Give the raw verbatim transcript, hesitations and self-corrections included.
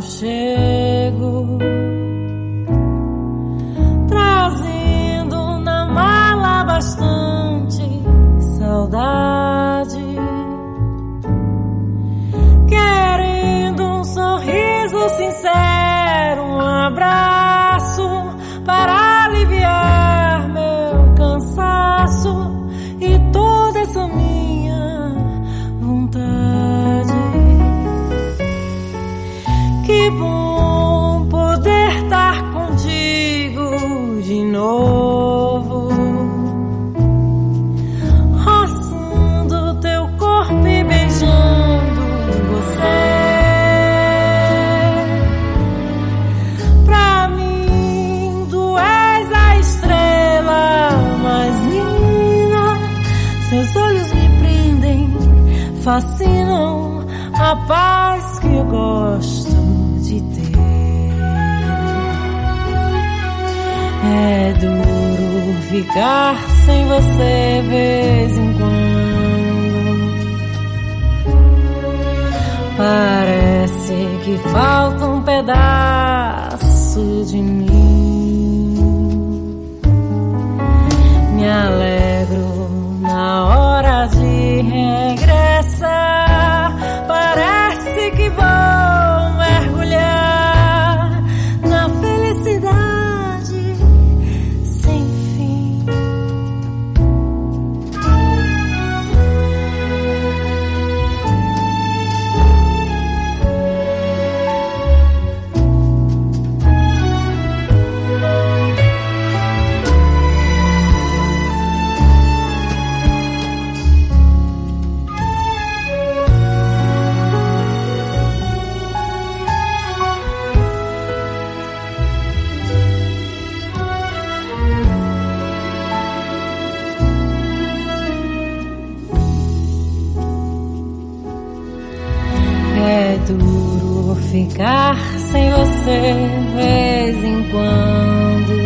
aconchego, trazendo na mala bastante saudade, querendo um sorriso sincero, um abraço para aliviar meu cansaço e toda essa minha vontade. Que bom poder estar contigo de novo, roçando teu corpo e beijando você. Pra mim tu és a estrela mais linda, seus olhos me prendem, fascinam, a paz que eu gosto de ter. É duro ficar sem você vez em quando, parece que falta um pedaço de mim. Me alegro na hora de regressar, parece que vou mergulhar na felicidade sem fim. É duro ficar sem você vez em quando,